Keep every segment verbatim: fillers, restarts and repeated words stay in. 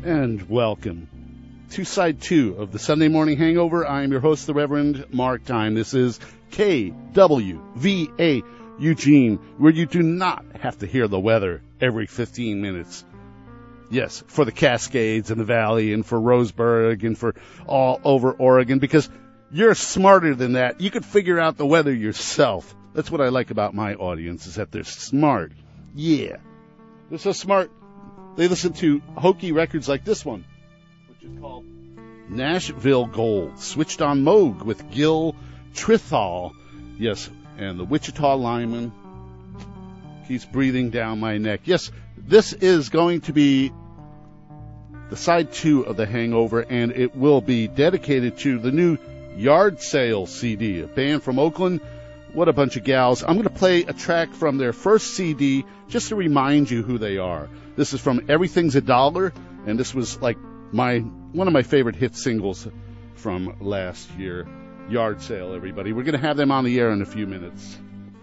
and welcome to side two of the Sunday Morning Hangover. I am your host, the Reverend Mark Time. This is K W V A Eugene, where you do not have to hear the weather every fifteen minutes. Yes, for the Cascades and the Valley and for Roseburg and for all over Oregon, because you're smarter than that. You could figure out the weather yourself. That's what I like about my audience, is that they're smart. Yeah. They're so smart, they listen to hokey records like this one, which is called Nashville Gold, switched on Moog with Gil Trithall. Yes, and the Wichita lineman keeps breathing down my neck. Yes, this is going to be the side two of The Hangover, and it will be dedicated to the new Yard Sale C D, a band from Oakland. What a bunch of gals. I'm going to play a track from their first C D just to remind you who they are. This is from Everything's a Dollar, and this was like my one of my favorite hit singles from last year. Yard Sale, everybody. We're going to have them on the air in a few minutes.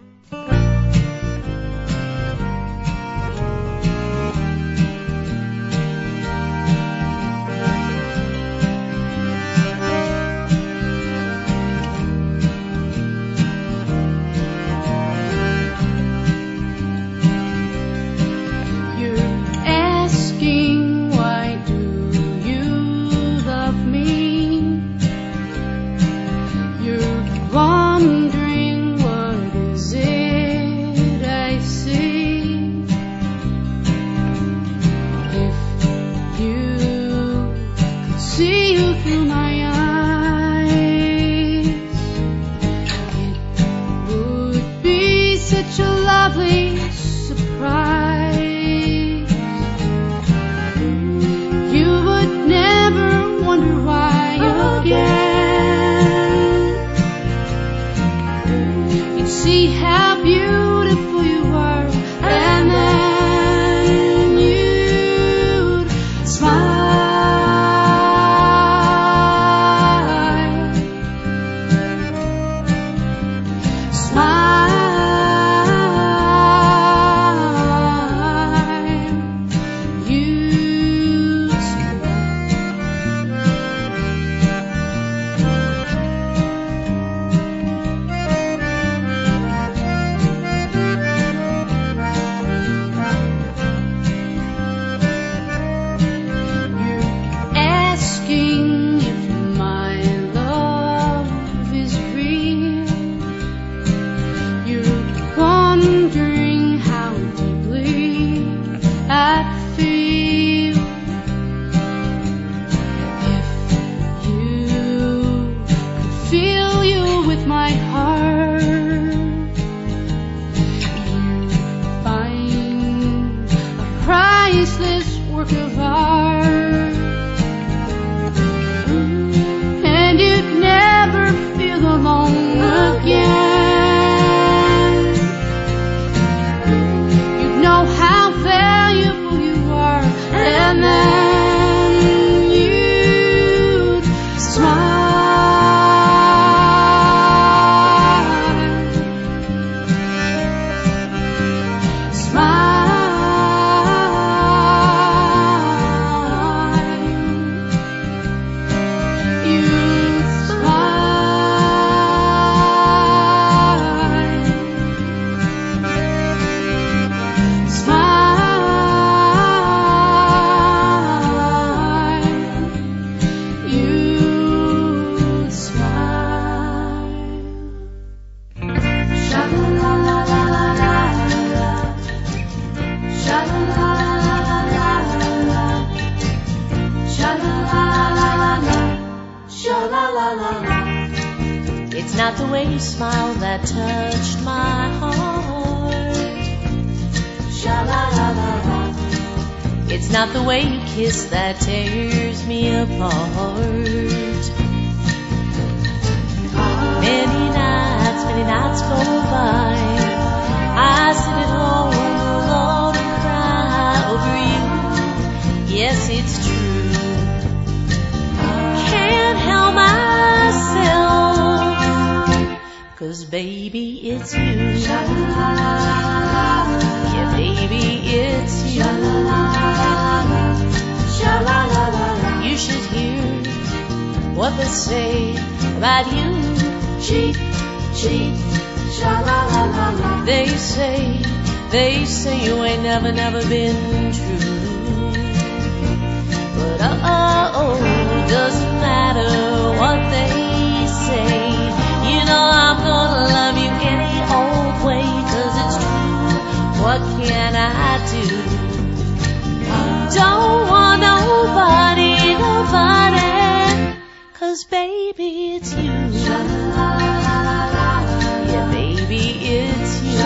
That tears me apart. Many nights, many nights go by, I sit at home alone and cry over you. Yes, it's true. Can't help myself, 'cause baby, it's you. Yeah, baby, it's you. Sha-la-la. what they say about you. Cheat, cheat, sha-la-la-la-la. They say, they say you ain't never, never been true. But uh-oh, doesn't matter what they say. You know I'm gonna love you any old way, 'cause it's true. What can I do? Don't want nobody, nobody, 'cause baby it's you. Yeah, baby it's you.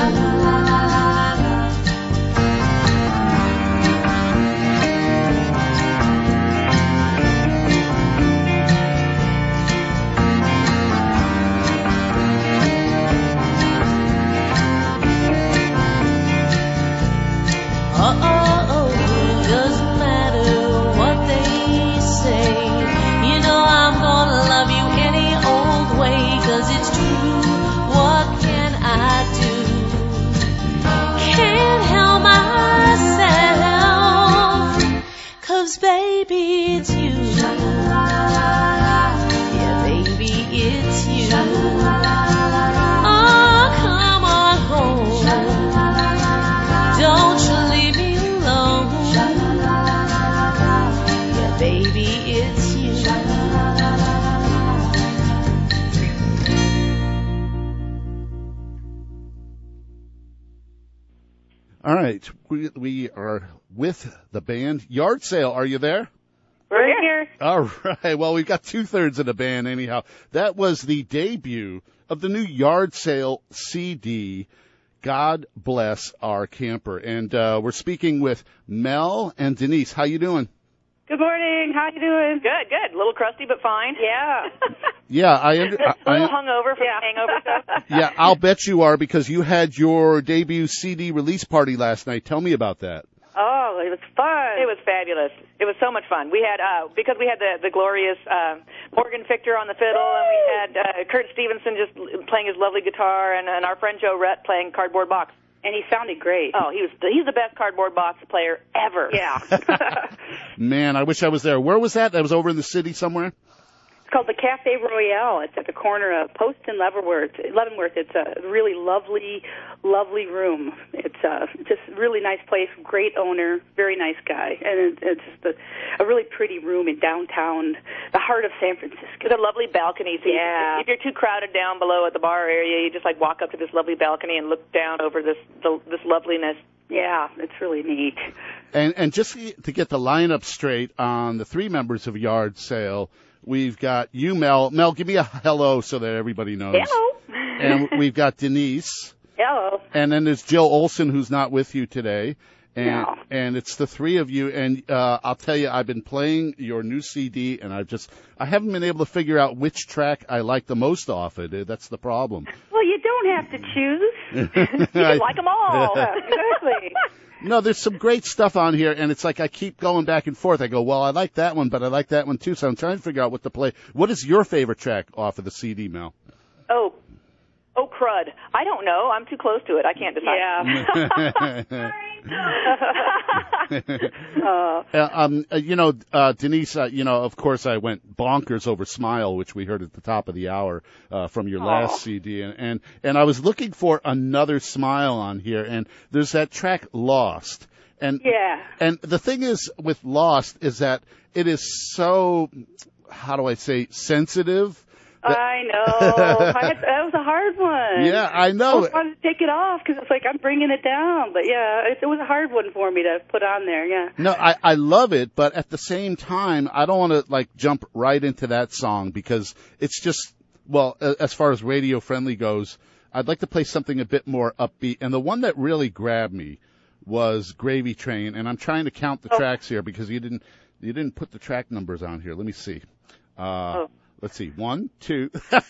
Uh-oh, doesn't matter what they say. You know I'm gonna love you any old way, 'cause it's true. What can I do? Can't help myself, 'cause baby it's you. Yeah, baby it's you. Oh, come on home. Don't you leave me alone. Yeah, baby, it's you. All right, we, we are with the band Yard Sale. Are you there? We're here. All right. Well, we've got two-thirds of the band anyhow. That was the debut of the new Yard Sale C D, God Bless Our Camper. And uh, we're speaking with Mel and Denise. How you doing? Good morning. How you doing? Good, good. A little crusty, but fine. Yeah. Yeah, I, under, I, A little I hungover from Yeah. the hangover stuff. yeah, I'll bet you are, because you had your debut C D release party last night. Tell me about that. Oh, it was fun. It was fabulous. It was so much fun. We had, uh, because we had the, the glorious uh, Morgan Fichter on the fiddle, and we had uh, Kurt Stevenson just playing his lovely guitar, and, and our friend Joe Rett playing cardboard box. And he sounded great. Oh, he was he's the best cardboard box player ever. Yeah. Man, I wish I was there. Where was that? That was over in the city somewhere? It's called the Cafe Royale. It's at the corner of Post and Leavenworth. Leavenworth. It's a really lovely, lovely room. It's a just a really nice place. Great owner, very nice guy, and it, it's just a, a really pretty room in downtown, the heart of San Francisco. With a lovely balcony. So Yeah. you, if you're too crowded down below at the bar area, you just like walk up to this lovely balcony and look down over this the, this loveliness. Yeah, it's really neat. And and just to get the lineup straight on the three members of Yard Sale, we've got you, Mel. Mel, give me a hello so that everybody knows. Hello. And we've got Denise. Hello. And then there's Jill Olson, who's not with you today. And No. and it's the three of you. And uh, I'll tell you, I've been playing your new C D, and I've just I haven't been able to figure out which track I like the most off it. That's the problem. Well, you don't have to choose. You can like them all. Exactly. No, there's some great stuff on here, and it's like I keep going back and forth. I go, well, I like that one, but I like that one too, so I'm trying to figure out what to play. What is your favorite track off of the C D, Mel? Oh, oh, crud. I don't know. I'm too close to it. I can't decide. Yeah. uh, Uh, um, uh, you know, uh, Denise, uh, you know, of course I went bonkers over Smile, which we heard at the top of the hour uh, from your last Aw. C D. And, and, and I was looking for another Smile on here, and there's that track Lost. And, yeah. and the thing is with Lost is that it is so, how do I say, sensitive. that- I know. I had, that was a hard one. Yeah, I I know. was trying to take it off because it's like I'm bringing it down. But yeah, it, it was a hard one for me to put on there. Yeah. No, I, I love it, but at the same time, I don't want to like jump right into that song because it's just, well, a- as far as radio friendly goes, I'd like to play something a bit more upbeat. And the one that really grabbed me was Gravy Train, and I'm trying to count the Oh. tracks here because you didn't you didn't put the track numbers on here. Let me see. Uh, Oh. Let's see. One, two.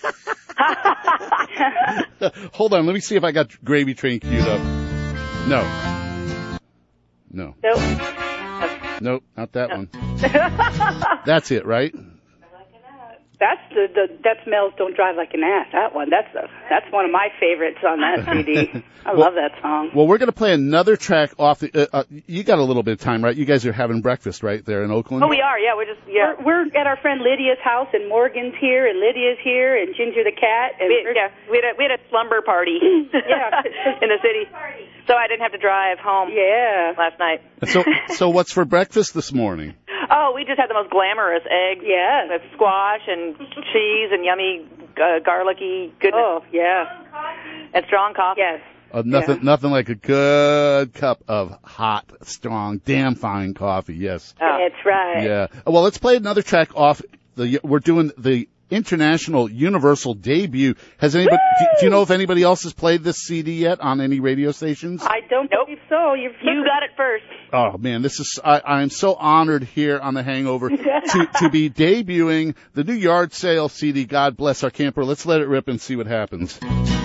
Hold on. Let me see if I got Gravy Train queued up. No. No. Nope. Nope, not that one. That's it, right? That's the, the that's Mel's "Don't Drive Like an Ass." That one. That's a, that's one of my favorites on that C D. I well, love that song. Well, we're going to play another track off. The, uh, uh, you got a little bit of time, right? You guys are having breakfast right there in Oakland. Oh, we are. Yeah, we're just yeah. We're, we're at our friend Lydia's house, and Morgan's here, and Lydia's here, and Ginger the cat. And we, yeah, we had a we had a slumber party. Yeah, in the city. So I didn't have to drive home. Yeah, last night. So so what's for breakfast this morning? Oh, we just had the most glamorous eggs. Yeah, with squash and cheese and yummy uh, garlicky goodness. Oh, yeah. And strong coffee. Yes. Uh, nothing, yeah. nothing like a good cup of hot, strong, damn fine coffee. Yes. Oh. That's right. Yeah. Well, let's play another track off. The we're doing the International Universal debut. Has anybody? Do, do you know if anybody else has played this C D yet on any radio stations? I don't nope. believe so. You've you got it first. Oh man, this is I, I'm so honored here on the Hangover to to be debuting the new yard sale C D. God Bless Our Camper. Let's let it rip and see what happens.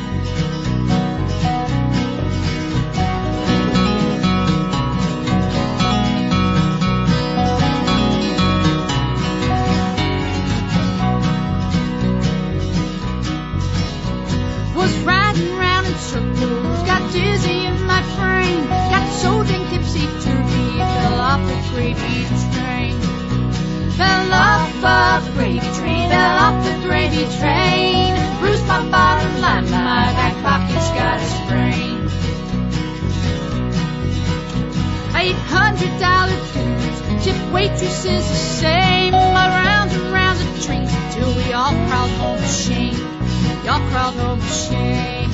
Was riding round in circles, got dizzy in my frame, got so dang tipsy-turvy, fell off the gravy train. Fell off the gravy train, fell off the gravy train, bruised my bottom line, my back pocket's got a sprain. Eight hundred dollar dues, tip waitresses the same, rounds and rounds of drinks until we all crawled home to shame. Y'all crawled home to shame.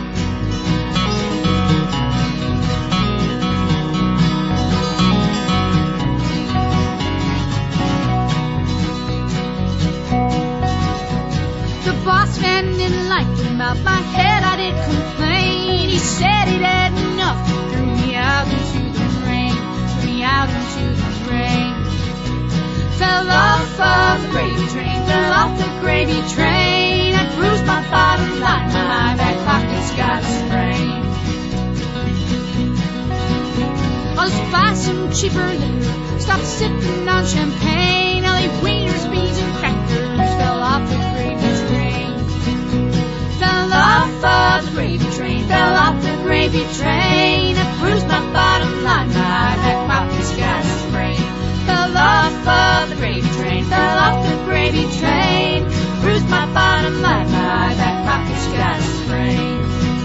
The boss man didn't like him out my head, I did complain. He said he'd had enough, threw me out into the rain, threw me out into the rain. Fell off of the gravy train, fell off the gravy train. I bruised my bottom line, my back pocket's got a sprain. I'll buy some cheaper liquor, stop sipping on champagne. I'll eat wieners, beans, and crackers. Fell off the gravy train. Fell off of the gravy train, fell off the gravy train. I bruised my bottom line, my back pocket's got a sprain. Fell off of the gravy train, fell off the gravy train, bruised my bottom line, my back pocket's got a sprain.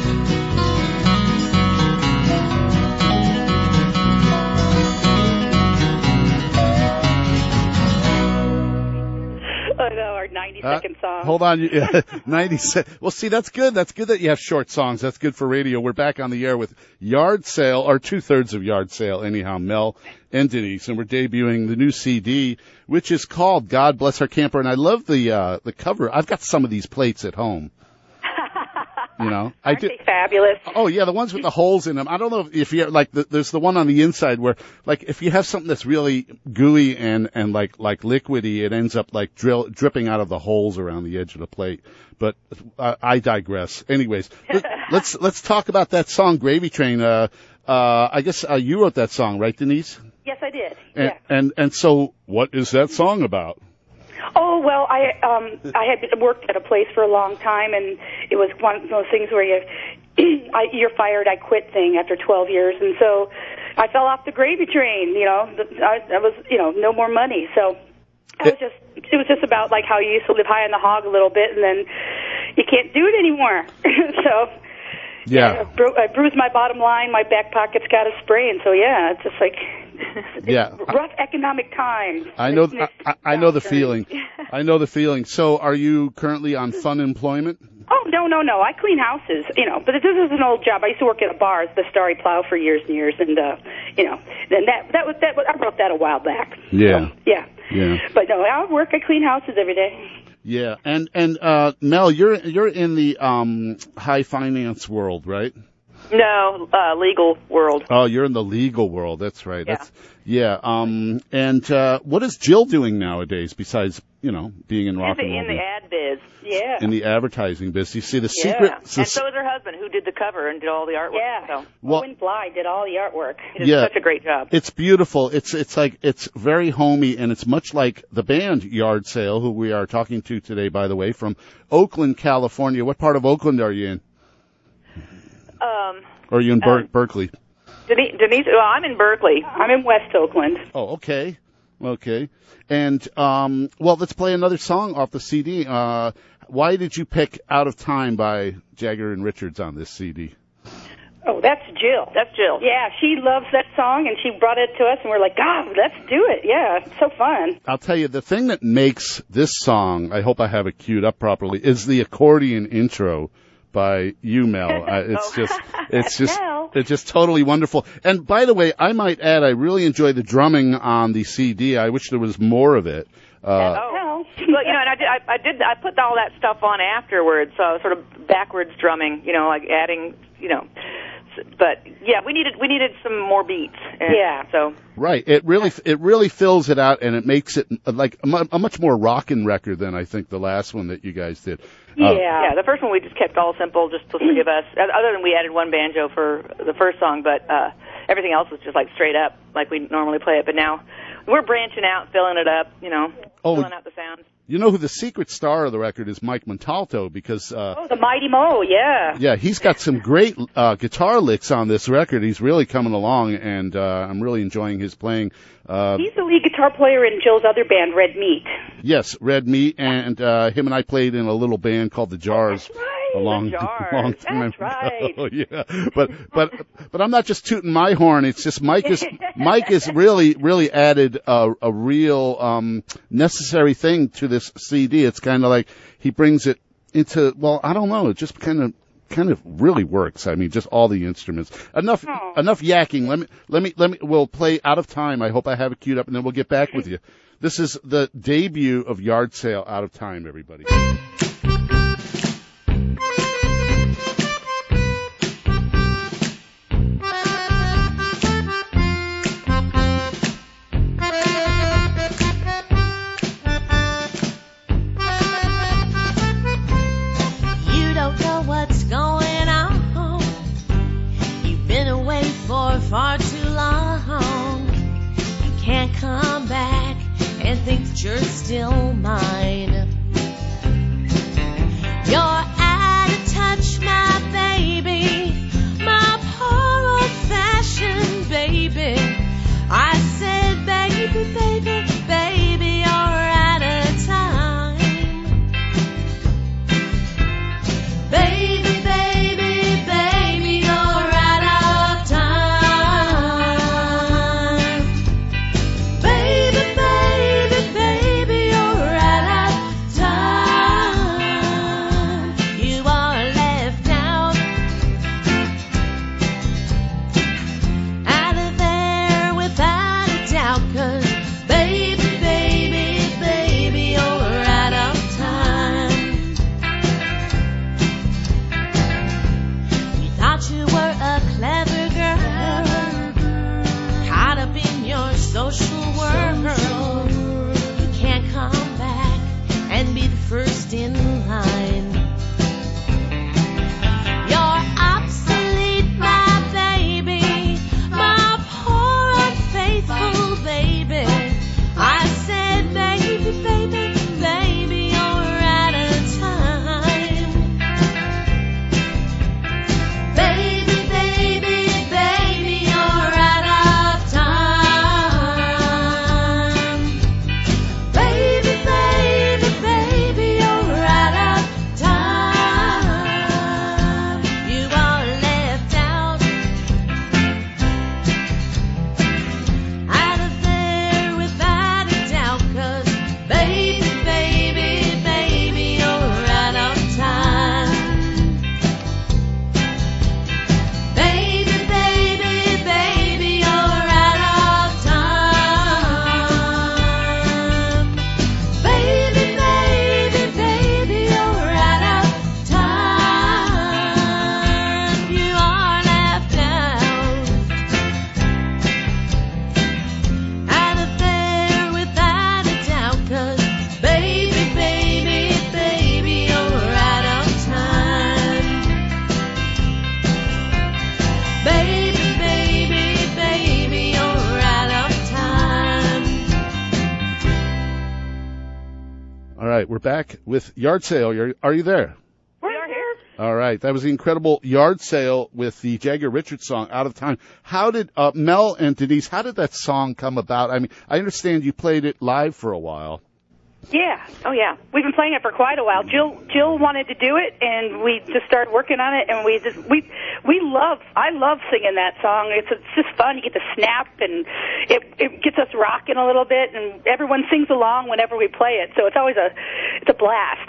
I know, our ninety second uh, song. Hold on. Yeah, ninety seconds. Well, see, that's good. That's good that you have short songs. That's good for radio. We're back on the air with Yard Sale, or two-thirds of Yard Sale, anyhow, Mel and Denise, and we're debuting the new C D, which is called God Bless Our Camper, and I love the uh, the cover. I've got some of these plates at home. You know, Aren't I do. they fabulous? Oh yeah, the ones with the holes in them. I don't know if, if you like. The, there's the one on the inside where, like, if you have something that's really gooey and and like like liquidy, it ends up like drill dripping out of the holes around the edge of the plate. But uh, I digress. Anyways, let, let's let's talk about that song, Gravy Train. Uh, uh, I guess uh, you wrote that song, right, Denise? Yes, I did. And, yeah. and and so, what is that song about? Oh, well, I um I had worked at a place for a long time, and it was one of those things where you I, you're fired, I quit thing after twelve years, and so I fell off the gravy train. You know, I, I was you know no more money, so I was just it was just about like how you used to live high on the hog a little bit, and then you can't do it anymore. So yeah, I, bru- I bruised my bottom line, my back pocket's got a sprain. So yeah, it's just like. Yeah, rough economic times. I know. I, I know the feeling. I know the feeling. So, are you currently on fun employment? Oh no, no, no! I clean houses, you know. But this is an old job. I used to work at a bar, the Starry Plow, for years and years, and uh, you know, then that that was that. Was, I wrote that a while back. Yeah. So, yeah. Yeah. But no, I work. I clean houses every day. Yeah, and and uh, Mel, you're you're in the um, high finance world, right? No, uh, legal world. Oh, you're in the legal world. That's right. Yeah. That's yeah. Um, and uh, what is Jill doing nowadays besides, you know, being in rock In and the, roll? in the ad biz. Yeah. In the advertising business. You see, the Yeah. secret. And so is her husband, who did the cover and did all the artwork. Yeah. So Well- Owen Bly did all the artwork. he did Yeah. such a great job. It's beautiful. It's it's like it's very homey, and it's much like the band Yard Sale, who we are talking to today, by the way, from Oakland, California. What part of Oakland are you in? Um, Or are you in Ber- Um, Berkeley? Denise, Denise, well, I'm in Berkeley. I'm in West Oakland. Oh, okay, okay. And um, well, let's play another song off the C D. Uh, why did you pick "Out of Time" by Jagger and Richards on this C D? Oh, that's Jill. That's Jill. Yeah, she loves that song, and she brought it to us, and we're like, God, let's do it. Yeah, it's so fun. I'll tell you, the thing that makes this song, I hope I have it queued up properly, is the accordion intro by you, Mel. Uh, it's Oh. just, it's just, Mel. it's just totally wonderful. And by the way, I might add, I really enjoy the drumming on the C D. I wish there was more of it. Uh, Oh. Hell. Well, you know, and I did, I, I did, I put all that stuff on afterwards, so sort of backwards drumming, you know, like adding, you know, s- but yeah, we needed, we needed some more beats. And Yeah. So. right. It really, it really fills it out, and it makes it uh, like a, mu- a much more rockin' record than I think the last one that you guys did. Uh, Yeah. Yeah, the first one we just kept all simple, just the three of us. Other than we added one banjo for the first song, but uh, everything else was just like straight up, like we normally play it. But now we're branching out, filling it up, you know, Oh. filling out the sounds. You know who the secret star of the record is? Mike Montalto, because uh, Oh, the Mighty Mo, yeah. yeah, he's got some great uh, guitar licks on this record. He's really coming along, and uh, I'm really enjoying his playing. Uh, He's the lead guitar player in Jill's other band, Red Meat. yes, Red Meat, and uh, him and I played in a little band called the Jars. That's right. A long, The Jars. long time That's right. ago. Yeah, but but but I'm not just tooting my horn. It's just Mike is Mike is really really added a, a real um, necessary thing to this C D. It's kind of like he brings it into, well, I don't know. It just kind of kind of really works. I mean, just all the instruments. Enough Oh. enough yakking. Let me let me let me. We'll play Out of Time. I hope I have it queued up, and then we'll get back with you. This is the debut of Yard Sale, Out of Time, everybody. You don't know what's going on. You've been away for far too long. You can't come back and think that you're still mine. You're out of touch, my baby, my poor old-fashioned baby. I said, baby, baby, baby, you're out of time. Baby, baby, baby, you're out of time. Baby, baby, baby, you're out of right, we're back with Yard Sale. You're, are you there? We are here. All right, that was the incredible Yard Sale with the Jagger Richards song, Out of Time. How did, uh, Mel and Denise, how did that song come about? I mean, I understand you played it live for a while. Yeah. Oh, yeah. We've been playing it for quite a while. Jill Jill wanted to do it, and we just started working on it. And we just we we love. I love singing that song. It's it's just fun. You get to snap, and it it gets us rocking a little bit, and everyone sings along whenever we play it. So it's always a it's a blast.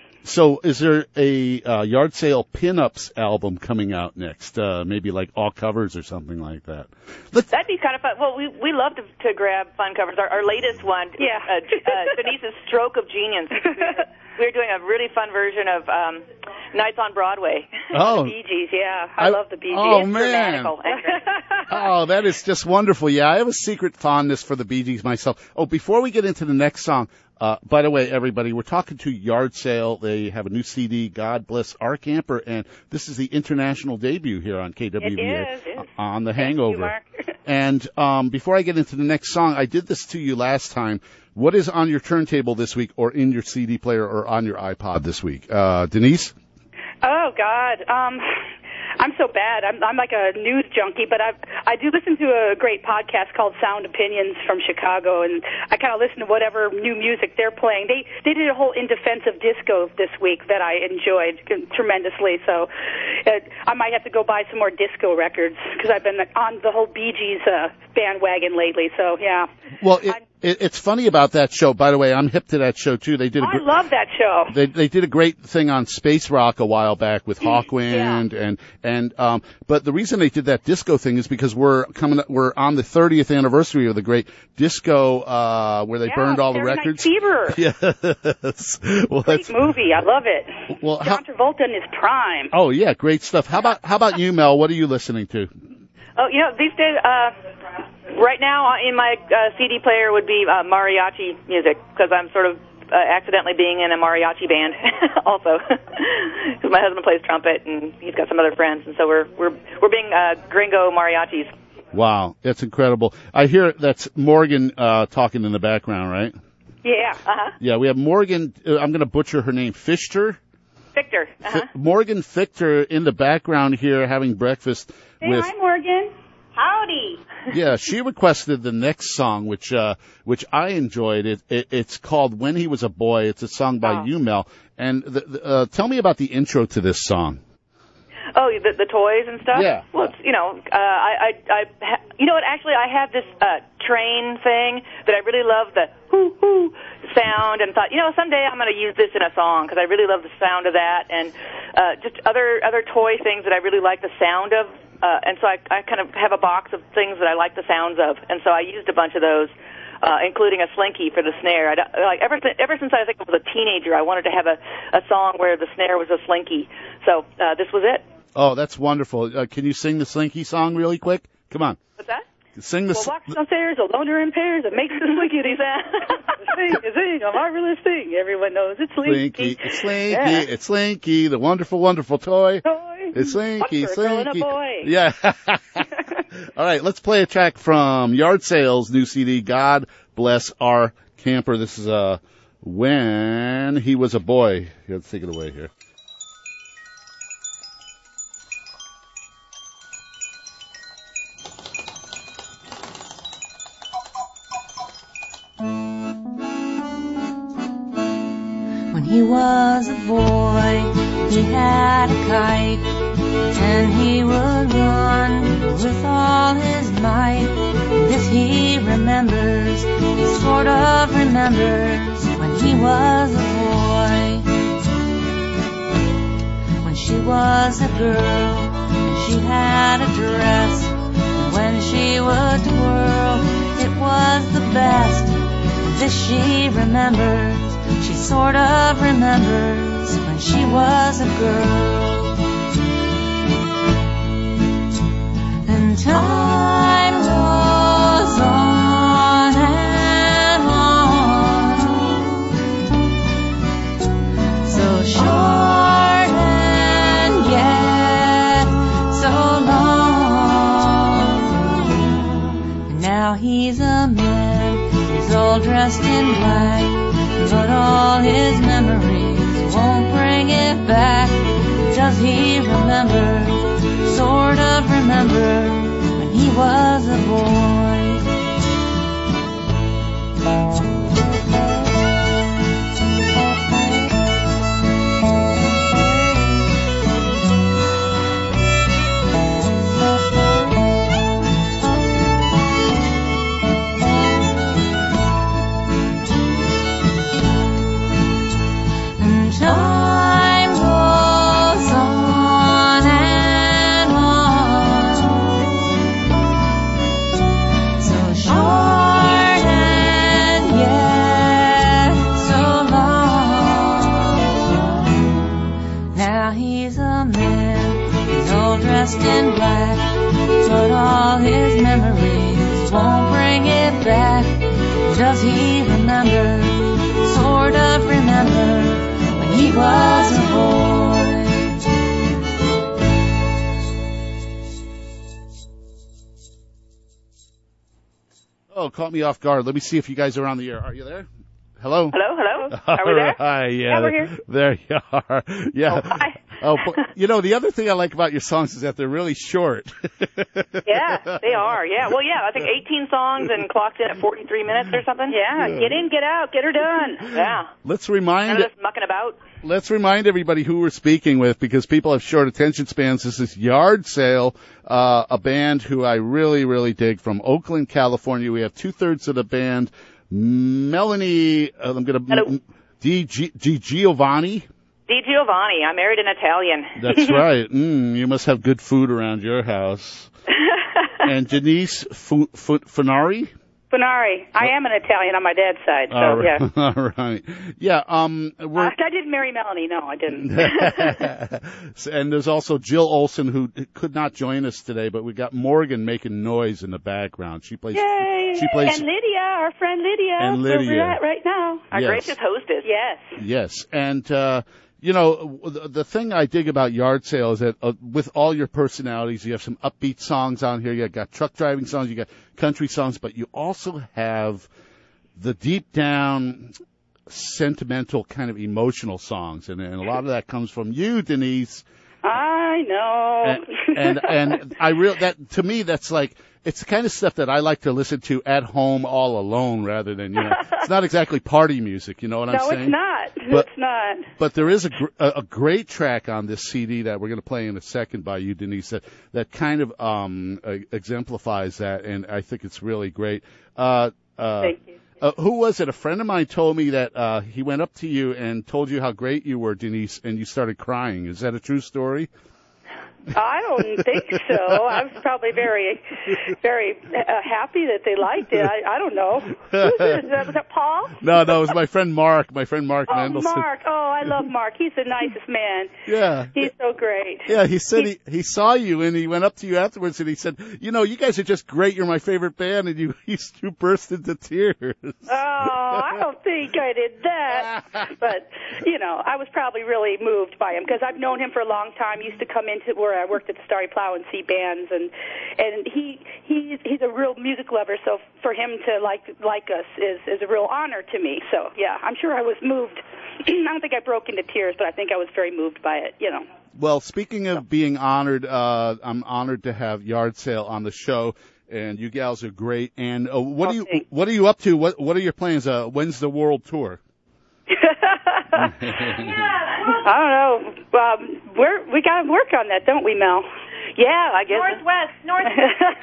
So is there a uh, Yard Sale Pinups album coming out next? Uh, maybe like all covers or something like that. Let's, That'd be kind of fun. Well, we we love to, to grab fun covers. Our, our latest one, Yeah. uh, uh, Denise's Stroke of Genius. We're doing a really fun version of um, Nights on Broadway. oh, Bee Gees, yeah. I, I- love the Bee Gees. oh, It's man. Dramatical and great. oh, that is just wonderful. Yeah, I have a secret fondness for the Bee Gees myself. Oh, before we get into the next song, uh, by the way, everybody, we're talking to Yard Sale. They have a new C D, God Bless Our Camper, and this is the international debut here on K W V A It is, it is. on The Thank you, Hangover. Mark. And um, before I get into the next song, I did this to you last time. What is on your turntable this week, or in your C D player, or on your iPod this week? Uh, Denise? Oh God, um, I'm so bad. I'm I'm like a news junkie, but I I do listen to a great podcast called Sound Opinions from Chicago, and I kind of listen to whatever new music they're playing. They they did a whole In Defense of Disco this week that I enjoyed tremendously. So uh, I might have to go buy some more disco records because I've been on the whole Bee Gees uh, bandwagon lately. So yeah. Well, it, it, it's funny about that show. By the way, I'm hip to that show too. They did. A I gr- love that show. They they did a great thing on Space Rock a while back with Hawkwind Yeah. and and um. But the reason they did that disco thing is because we're coming we're on the thirtieth anniversary of the great disco uh where they Yeah, burned all the Saturday Night records. Fever. Yes. Well, Great that's movie. I love it. well. How, John Travolta in his prime. oh yeah, great stuff. How about how about you, Mel? What are you listening to? Oh, you know, these days, uh, right now uh, in my uh, C D player would be uh, mariachi music, because I'm sort of uh, accidentally being in a mariachi band also, because my husband plays trumpet and he's got some other friends, and so we're we're we're being uh, gringo mariachis. Wow, that's incredible. I hear that's Morgan uh talking in the background, right? Yeah. Uh-huh. Yeah, we have Morgan. Uh, I'm going to butcher her name. Fichter. Victor. Uh-huh. F- Morgan Fichter in the background here having breakfast Hey, with. hi, Morgan. Howdy. Yeah, she requested the next song, which uh, which I enjoyed. It, it it's called "When He Was a Boy." It's a song by Oh. you, Mel. And the, the, uh, tell me about the intro to this song. Oh, the, the toys and stuff? Yeah. Well, it's, you know, uh, I, I, I, ha- you know what, actually I have this, uh, train thing that I really love, the hoo hoo sound, and thought, you know, someday I'm going to use this in a song, because I really love the sound of that, and, uh, just other, other toy things that I really like the sound of, uh, and so I, I kind of have a box of things that I like the sounds of, and so I used a bunch of those. Uh, including a slinky for the snare. I don't, like ever since, ever since I think I was a teenager, I wanted to have a, a song where the snare was a slinky. So uh, this was it. Oh, that's wonderful. Uh, can you sing the Slinky song really quick? Come on. What's that? Sing the. Well, s- walks downstairs, a loner in pairs, it makes the slinky sound. Sing, sing, a marvelous thing. Everyone knows it's slinky. Slinky, it's Slinky, Yeah. it's Slinky, the wonderful, wonderful toy. Toy. It's Slinky, Fun for a girl and a Slinky. boy. Yeah. All right, let's play a track from Yard Sale's new C D, God Bless Our Camper. This is uh, When He Was a Boy. Yeah, let's take it away here. When he was a boy, he had a kite, and he would run with all his might. This he remembers, he sort of remembers when he was a boy. When she was a girl, and she had a dress, and when she would twirl, it was the best. This she remembers, she sort of remembers when she was a girl. And time goes on and on, so short and yet so long. And now he's a man, he's all dressed in black, but all his memories won't bring it back. Does he remember, sort of remember, when he was a boy? Time goes on and on, so short and yet so long. Now he's a man, he's all dressed in black, but all his memories won't bring it back. Does he remember, sort of remember, he was a boy? Oh, caught me off guard. Let me see if you guys are on the air. Are you there? Hello? Hello, hello. Are we there? Hi, yeah. Yeah, we're here. There you are. Yeah. Oh, hi. Oh, but, you know, the other thing I like about your songs is that they're really short. Yeah, they are. Yeah. Well, yeah, I think eighteen songs and clocked in at forty-three minutes or something. Yeah, get in, get out, get her done. Yeah. Let's remind None of this mucking about. Let's remind everybody who we're speaking with, because people have short attention spans. This is Yard Sale, uh, a band who I really, really dig from Oakland, California. We have two-thirds of the band. Melanie, uh, I'm going to, Di G- Di Giovanni. Di Giovanni. I married an Italian. That's right. Mm, you must have good food around your house. And Janice Fu- Fu- Funari? Funari. I am an Italian on my dad's side, so All right. yeah. All right. Yeah, um, we're... Uh, I didn't marry Melanie. No, I didn't. And there's also Jill Olson, who could not join us today, but we got Morgan making noise in the background. She plays. Yay! She plays. And Lydia, our friend Lydia. And Where Lydia. we're at right now. Our Yes. gracious hostess. Yes. Yes, and uh, you know, the, the thing I dig about Yard Sale is that uh, with all your personalities, you have some upbeat songs on here. You got truck driving songs, you got country songs, but you also have the deep down, sentimental, kind of emotional songs, and, and a lot of that comes from you, Denise. I know. And and, and I real that to me that's like it's the kind of stuff that I like to listen to at home all alone rather than, you know, it's not exactly party music, you know what I'm no, saying? it's not. But- it's not. But there is a, gr- a a great track on this C D that we're going to play in a second by you, Denise, that, that kind of um uh, exemplifies that, and I think it's really great. Uh, uh, Thank you. Uh, who was it? A friend of mine told me that uh, he went up to you and told you how great you were, Denise, and you started crying. Is that a true story? I don't think so. I was probably very, very uh, happy that they liked it. I, I don't know. Who's this? Was that Paul? No, no, it was my friend Mark, my friend Mark Oh, Mendelson. Mark. Oh, I love Mark. He's the nicest man. Yeah. He's so great. Yeah, he said he, he saw you and he went up to you afterwards and he said, you know, you guys are just great. You're my favorite band. And you, you, you burst into tears. Oh, I don't think I did that. But, you know, I was probably really moved by him because I've known him for a long time. He used to come into where I worked at the Starry Plow and see bands. And and he he's, he's a real music lover. So for him to like like us is, is a real honor to me. So, yeah, I'm sure I was moved. I don't think I broke into tears, but I think I was very moved by it, you know. Well, speaking of being honored, uh, I'm honored to have Yard Sale on the show. And you gals are great. And uh, what Oh, are you thanks. what are you up to? What what are your plans? Uh, when's the world tour? I don't know. Um, we're, we got to work on that, don't we, Mel? Yeah, I guess. Northwest, northwest.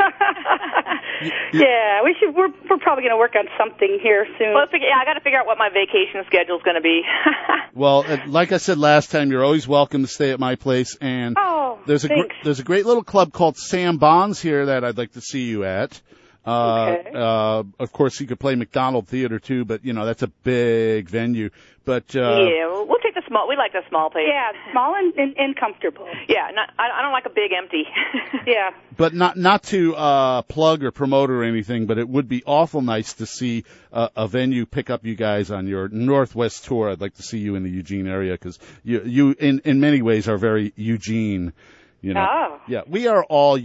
Yeah, we should. We're, we're probably going to work on something here soon. Well, figure, yeah, I got to figure out what my vacation schedule is going to be. Well, uh, like I said last time, you're always welcome to stay at my place. And Oh, there's a gr- thanks. there's a great little club called Sam Bonds here that I'd like to see you at. Uh, Okay. uh, of course, you could play McDonald Theater too, but you know that's a big venue. But uh, yeah, we'll, we'll take the small. We like the small place. Yeah, small and, and, and comfortable. Yeah, not, I, I don't like a big empty. Yeah. but not not to uh, plug or promote or anything, but it would be awful nice to see uh, a venue pick up you guys on your Northwest tour. I'd like to see you in the Eugene area because you you in in many ways are very Eugene. You know. Oh. Yeah, we are all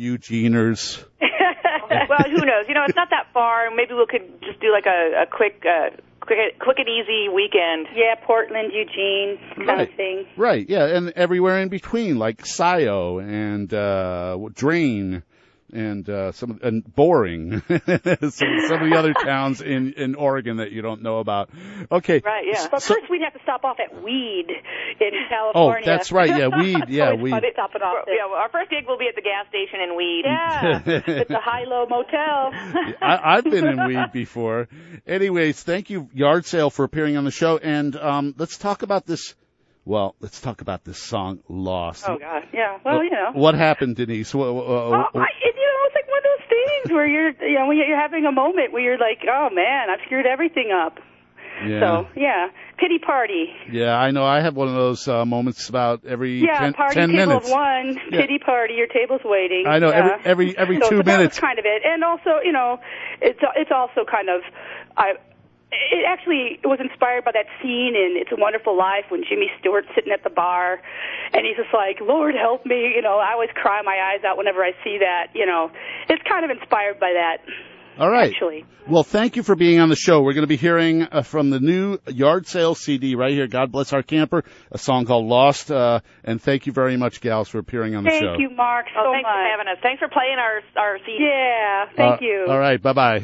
Eugeners. Well, who knows? You know, it's not that far. Maybe we could just do like a, a quick uh, quick, quick and easy weekend. Yeah, Portland, Eugene, kind Right. of thing. Right, yeah, and everywhere in between, like Scio and uh, Drain and uh, some and Boring, some, some of the other towns in, in Oregon that you don't know about. Okay. Right, yeah. But So- first, we'd have to stop off at Weed in Oh, California. that's right. Yeah, Weed. It's Yeah, always Weed. fun stopping off there. Yeah, well, our first gig will be at the gas station in Weed. Yeah, it's a high-low motel. I, I've been in Weed before. Anyways, thank you, Yard Sale, for appearing on the show. And um, let's talk about this. Well, let's talk about this song, Lost. Oh God, yeah. Well, you know. What happened, Denise? What, what, Oh, I, it, you know, it's like one of those things where you're, you know, when you're having a moment where you're like, oh man, I've screwed everything up. yeah. So yeah, pity party. Yeah, I know. I have one of those uh, moments about every Yeah, ten, party ten table minutes. of one, Yeah. pity party. Your table's waiting. I know, Yeah. every every every so, two but that minutes. was kind of it, and also, you know, it's it's also kind of, I. It actually was inspired by that scene in It's a Wonderful Life when Jimmy Stewart's sitting at the bar, and he's just like, Lord help me, you know, I always cry my eyes out whenever I see that, you know. It's kind of inspired by that, All right. actually. Well, thank you for being on the show. We're going to be hearing uh, from the new Yard Sale C D right here, God Bless Our Camper, a song called Lost. Uh, and thank you very much, gals, for appearing on the Thank show. you, Mark, so Oh, thanks much. for having us. Thanks for playing our our C D. Yeah, thank Uh, you. All right. Bye-bye.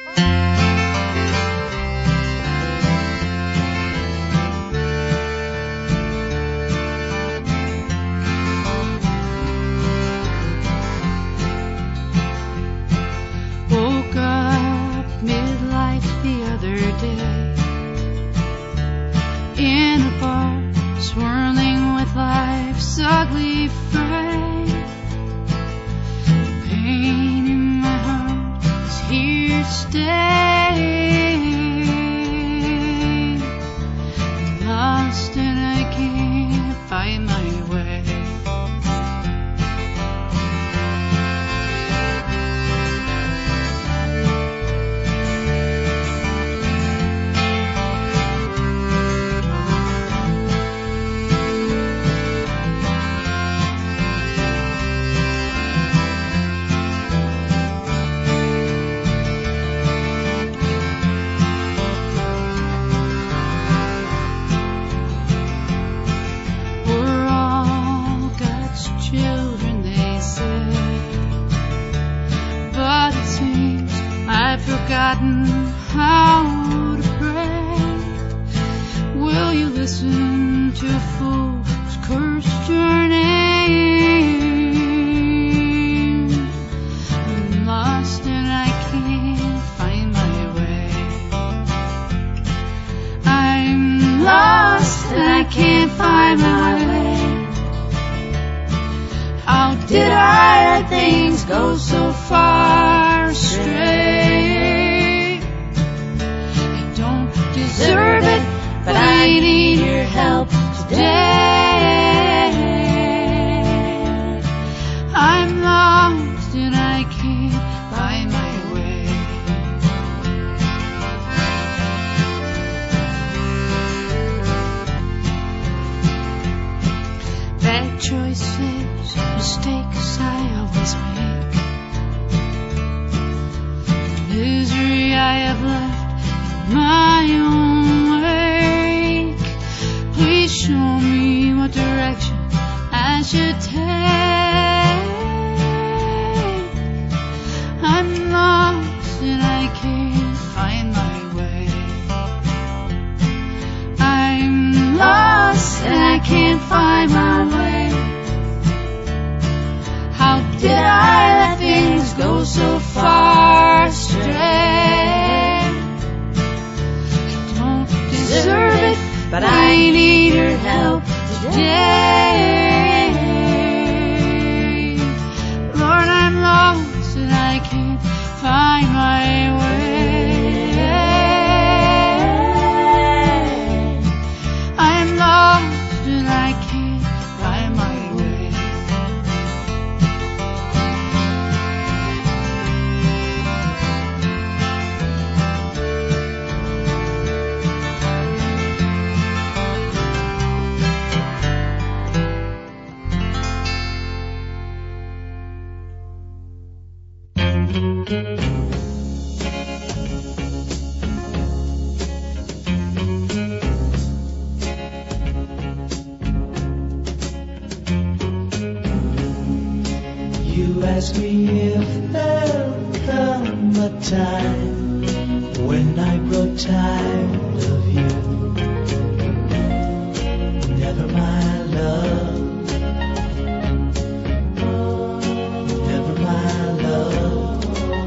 Woke up midlife the other day in a bar, swirling with life's ugly fray. The pain in my heart is here to stay. I'm lost and I can't find my way. We're all God's children, they say. But it seems I've forgotten how to pray. Will you listen to a fool's cursed your name? I'm lost and I can't find my way. I'm lost and I can't find my way. How did I let things go so far astray? I don't deserve it, but I need your help today. I'm lost and I can't find my way. Bad choices, mistakes I always make. The misery I have left in my own wake. Please show me what direction I should take. I'm lost and I can't find my way. I'm lost and I can't find my way. How did I let things go so far astray? I don't deserve it, but I need your help today. Lord, I'm lost and I can't find my way. I'm lost and I can't find my way. ask me if there'll come a time when I grow tired of you. Never, my love. Never, my love.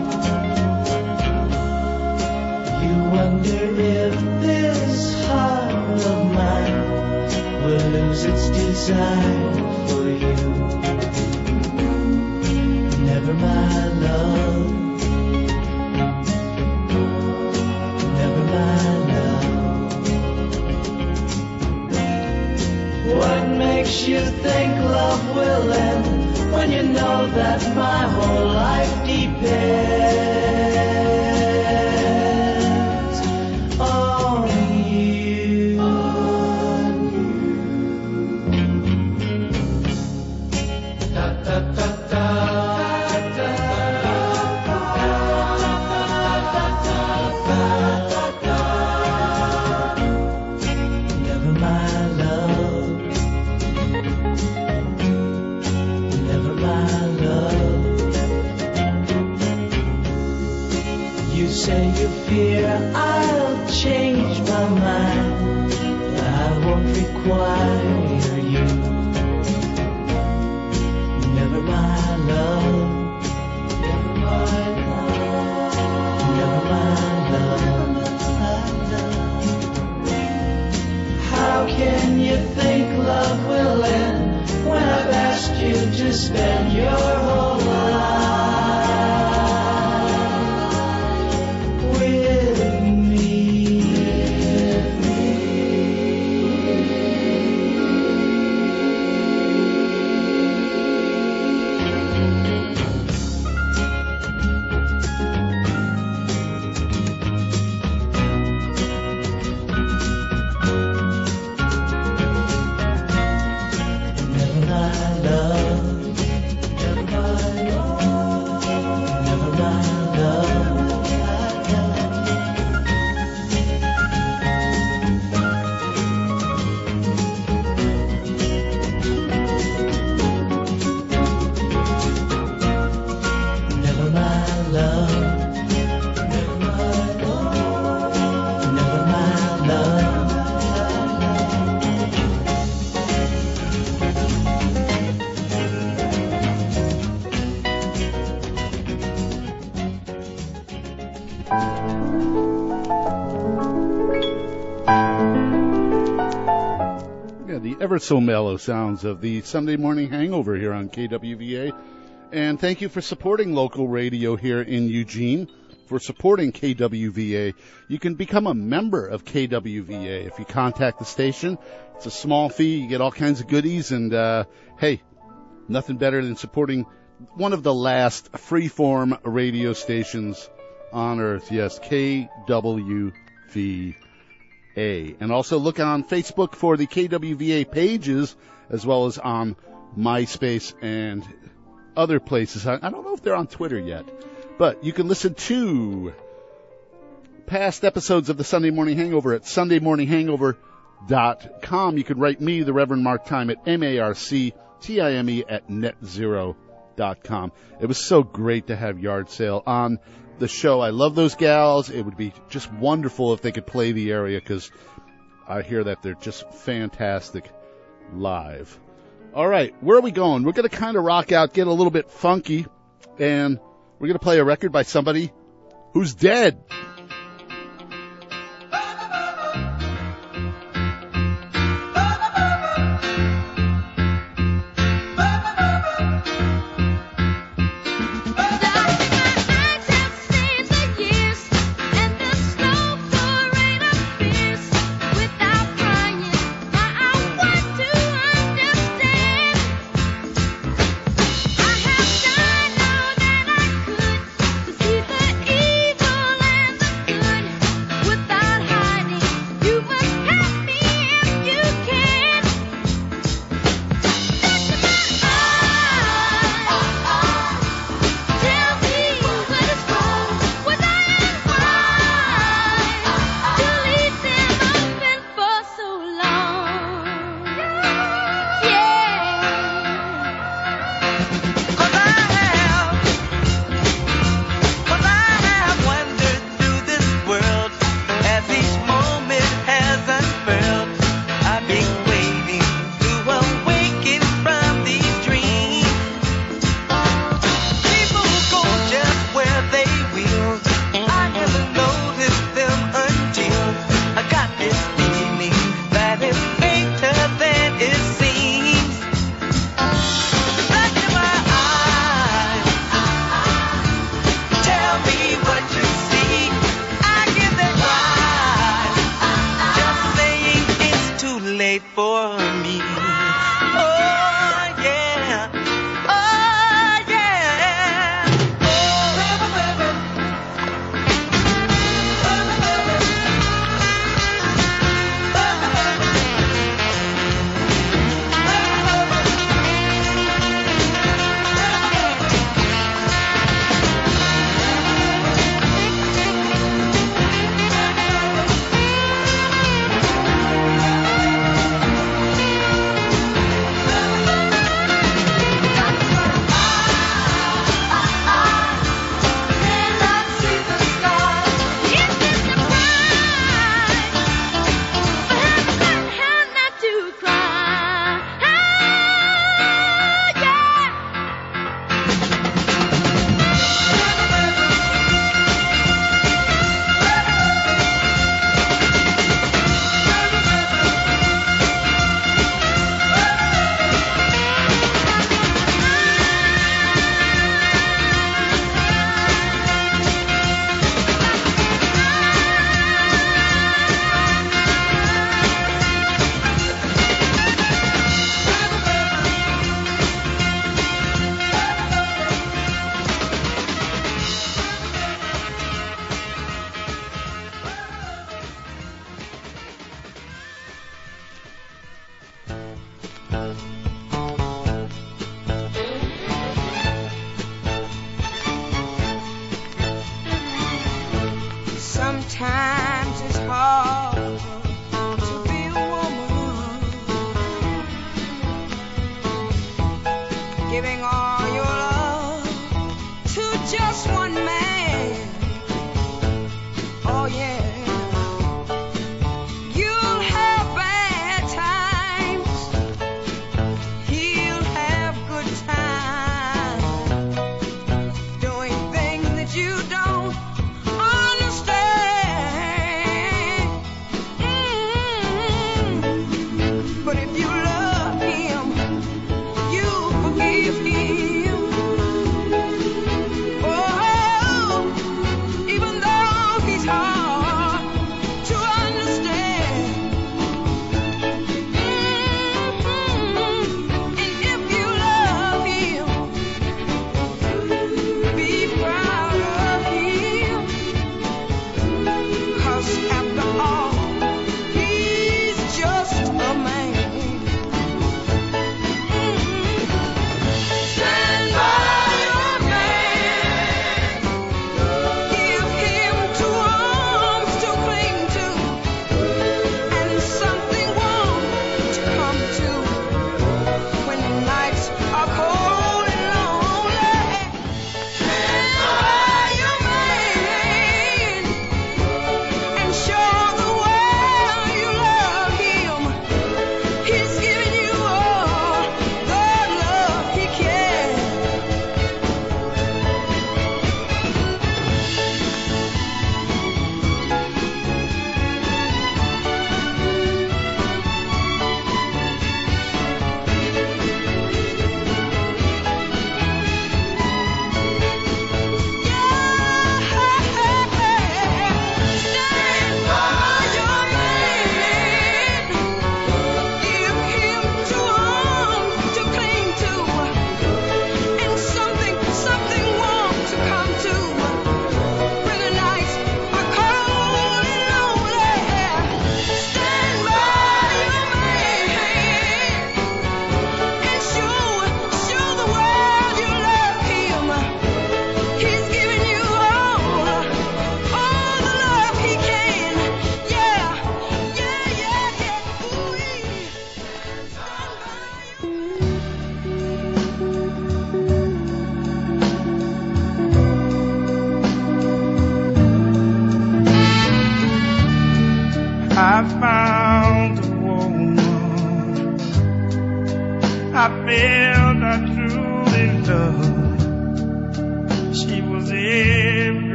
You wonder if this heart of mine will lose its desire for you. Never, my love. Never, my love. What makes you think love will end when you know that my whole life depends on you? On you. Da, da, da, da. Say you fear I'll change my mind, I won't require you. Never, my love. Never, my love. Never, my love. How can you think love will end when I've asked you to spend your whole life with me? Never, my love. Never, my love. Never, my love. Never, my love. Never, my love. Never, my love. Yeah, the ever so mellow sounds of the Sunday Morning Hangover here on K W V A. And thank you for supporting local radio here in Eugene, for supporting K W V A. You can become a member of K W V A if you contact the station. It's a small fee. You get all kinds of goodies. And, uh, hey, nothing better than supporting one of the last freeform radio stations on earth. Yes, K W V A. And also look on Facebook for the K W V A pages, as well as on MySpace and other places. I, I don't know if they're on Twitter yet, but you can listen to past episodes of the Sunday Morning Hangover at sunday morning hangover dot com. You can write me, the Reverend Mark Time, at M A R C T I M E at net zero dot com. It was so great to have Yard Sale on the show. I love those gals. It would be just wonderful if they could play the area, because I hear that they're just fantastic live. All right, where are we going? We're going to kind of rock out, get a little bit funky, and we're going to play a record by somebody who's dead. I have died more than I could to see the evil and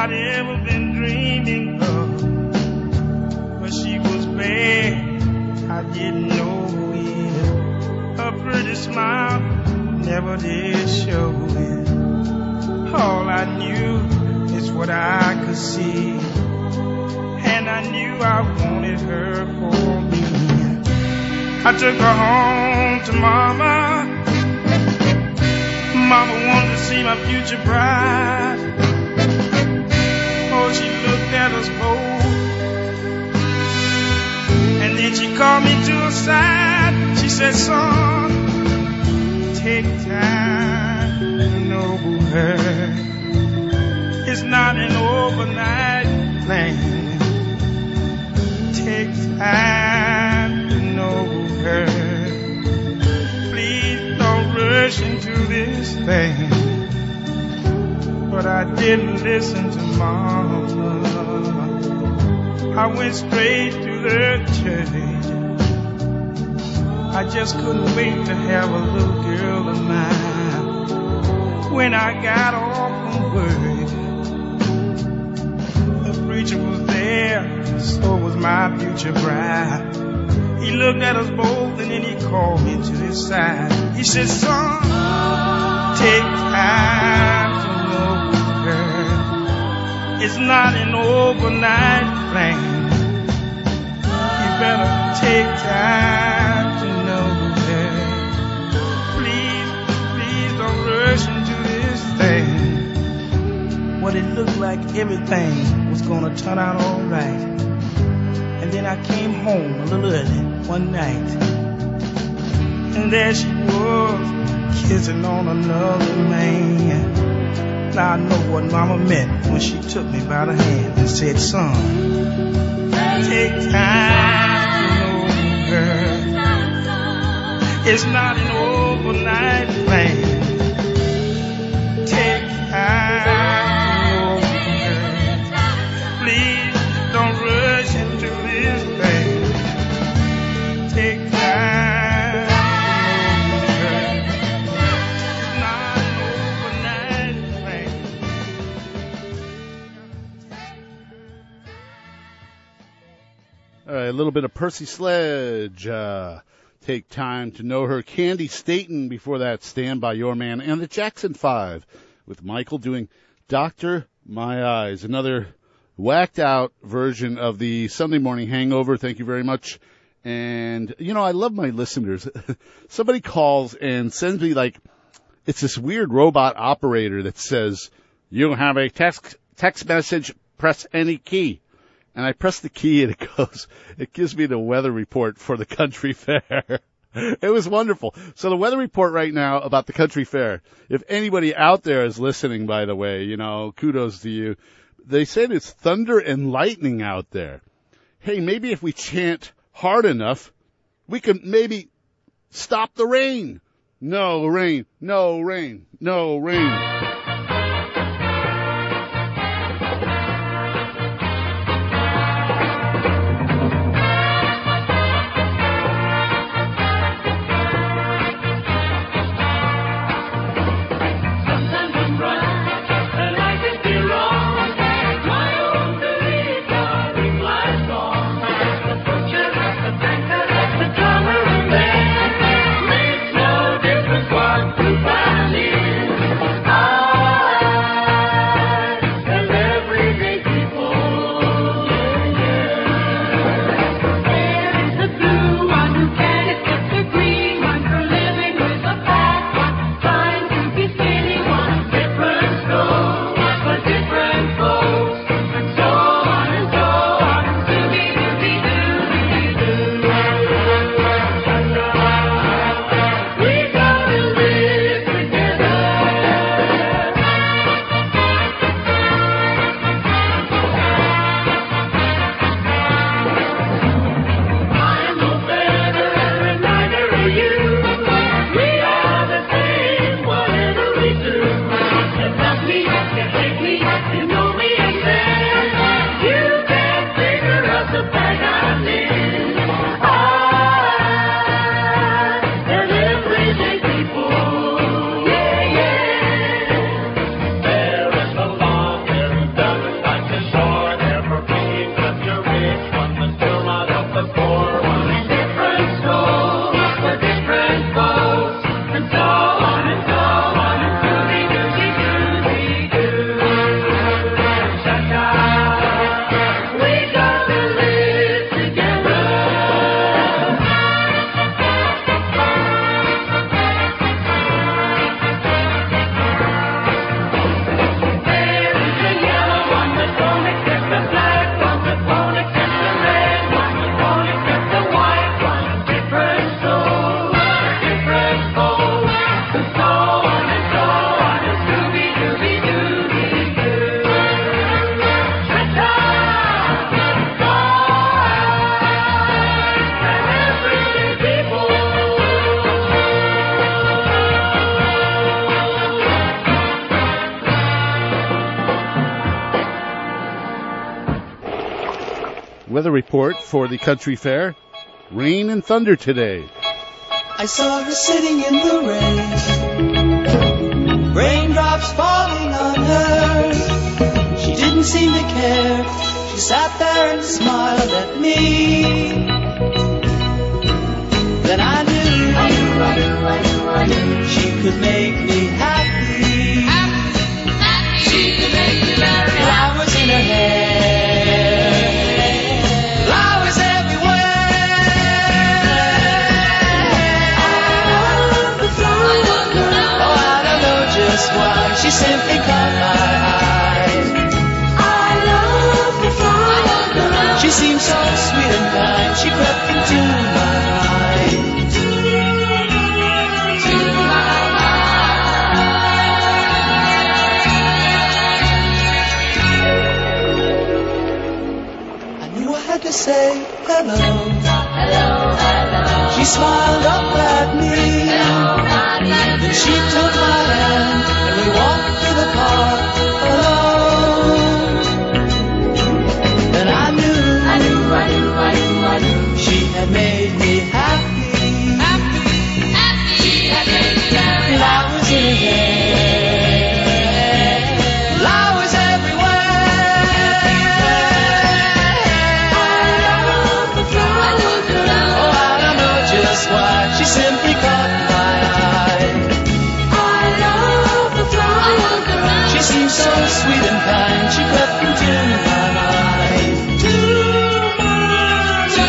I'd ever been dreaming of. But she was bad, I didn't know it. Her pretty smile never did show it. All I knew is what I could see, and I knew I wanted her for me. I took her home to Mama. Mama wanted to see my future bride. Oh, she looked at us both, and then she called me to her side. She said, son, take time to know her. It's not an overnight thing. Take time to know her. Please don't rush into this thing. But I didn't listen to Mama. I went straight to the church. I just couldn't wait to have a little girl of mine. When I got off from work, the preacher was there, so was my future bride. He looked at us both and then he called me to his side. He said, son, take time to know her. It's not an overnight thing. You better take time to know her. Please, please don't rush into this thing. Well, it looked like everything was gonna turn out all right. And then I came home a little early one night, and there she was, kissing on another man. Now I know what Mama meant when she took me by the hand and said, son, take time to know her. It's not an overnight thing. Take time to know her. Please don't rush into this thing. Take time to know her. It's not an overnight thing. All right, a little bit of Percy Sledge. Uh, take time to know her. Candy Staten before that, Stand By Your Man. And the Jackson Five with Michael doing Doctor My Eyes. Another whacked out version of the Sunday Morning Hangover. Thank you very much. And, you know, I love my listeners. Somebody calls and sends me, like, it's this weird robot operator that says, you have a text text message, press any key. And I press the key and it goes, it gives me the weather report for the country fair. It was wonderful. So the weather report right now about the country fair, if anybody out there is listening, by the way, you know, kudos to you. They said it's thunder and lightning out there. Hey, maybe if we chant hard enough, we can maybe stop the rain. No rain, no rain, no rain. Oh Weather report for the country fair. Rain and thunder today. I saw her sitting in the rain, raindrops falling on her. She didn't seem to care. She sat there and smiled at me. Then I knew, I knew, I knew, I knew, I knew she could make me happy. Happy, happy. She could make me very happy. Flowers in her hair, flowers everywhere. I love the flower girl. Oh, I don't know just why. She simply caught my eye. I love the flower girl. She seemed so sweet and kind. She crept into my mind. To say hello, hello, hello. She smiled up at me. Hello, then she took my hand and we walked through the park alone. Then I knew, I knew, I knew, I knew, I knew she had made me happy. Happy, happy. She had made me happy. Flowers in her hair, flowers everywhere. Why she simply caught my eye. I love the flower girl. She seemed so sweet and kind. She crept into my mind. To my, to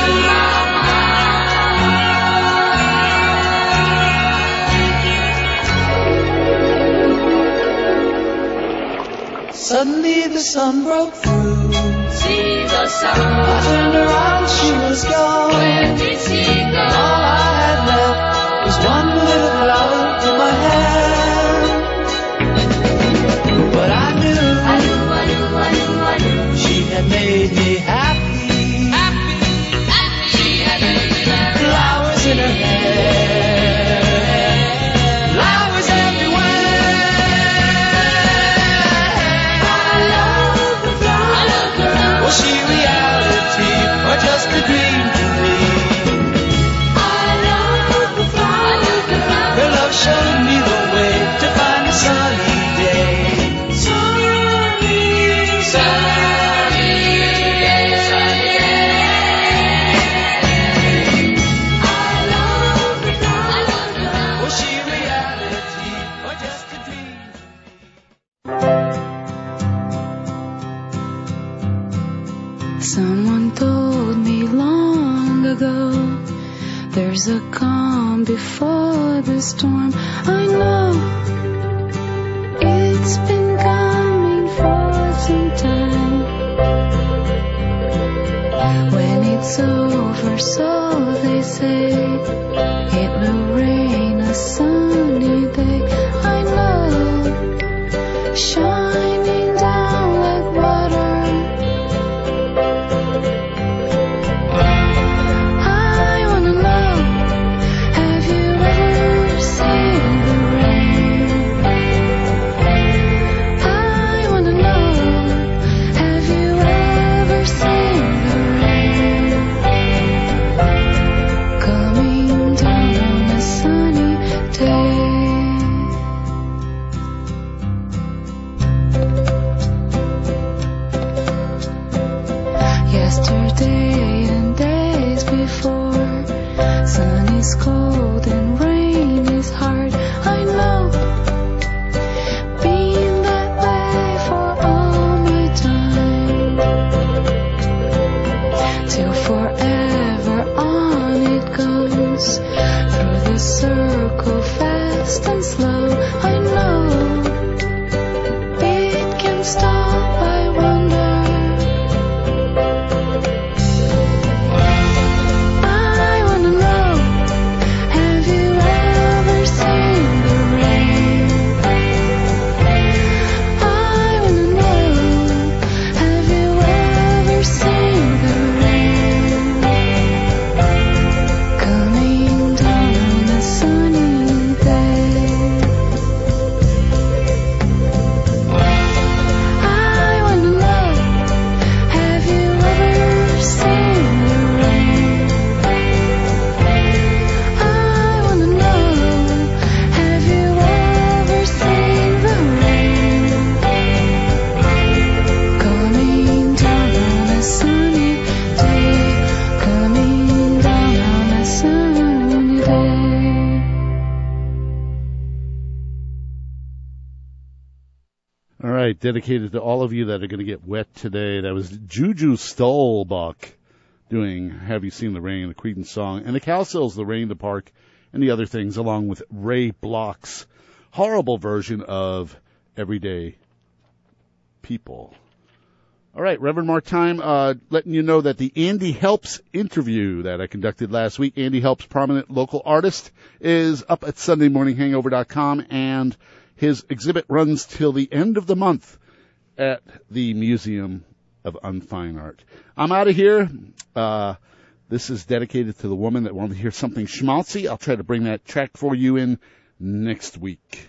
my mind. Suddenly the sun broke through. See the sun. I turned around, she was gone. Where did she go? All I had left was one little flower in my hand. But I knew, I knew, I knew, I knew, I knew she had made me happy. Happy, happy. She had made me happy. Flowers in her hair, flowers everywhere. I love the flower girl. Was she reality or just a dream to me? I love the flower girl. Her love showed me the way to find a sunny day. Sunny, sunny day, sunny day. I love the flower girl. Was she reality or just a dream to me? Someone told me long ago, there's a calm before the storm. I know it's been coming for some time. When it's over, so they say, it will rain a sunny day. I know, shining down like water. Yesterday and days before, sun is cold and rain is hard. I know, been that way for all my time. Till forever on it goes, through the circle fast and slow. I know, it can stop, I wonder. Coming down on a sunny dedicated to all of you that are going to get wet today. That was Juju Stolbach doing Have You Seen the Rain, the Creedence song, and the Cowsills, The Rain in the Park, and the other things, along with Ray Bloch's horrible version of Everyday People. All right, Reverend Mark Time, uh, letting you know that the Andy Helps interview that I conducted last week, Andy Helps, prominent local artist, is up at Sunday Morning Hangover dot com, and his exhibit runs till the end of the month at the Museum of Unfine Art. I'm out of here. Uh, this is dedicated to the woman that wanted to hear something schmaltzy. I'll try to bring that track for you in next week.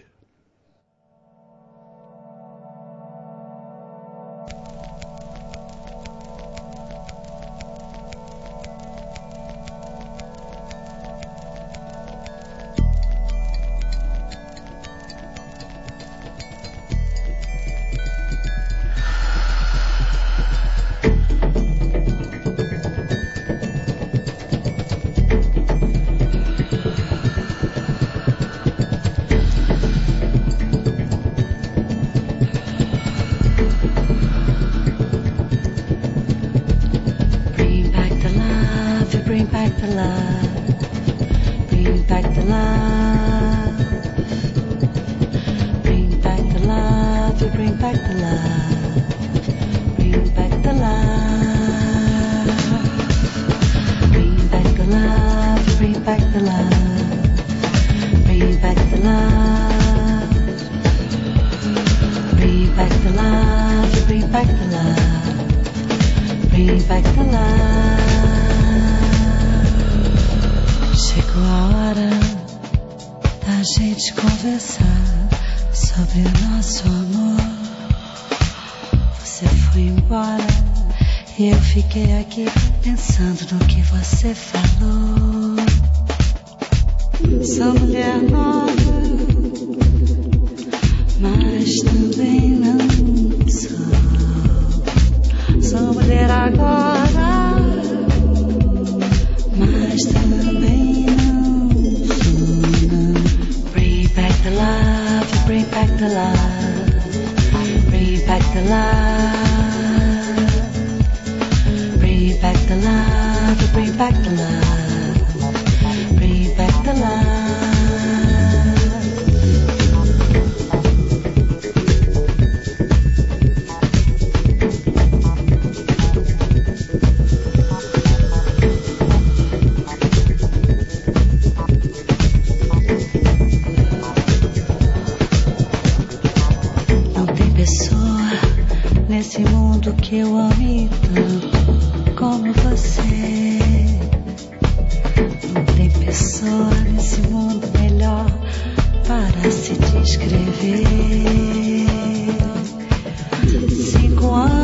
Cinco anos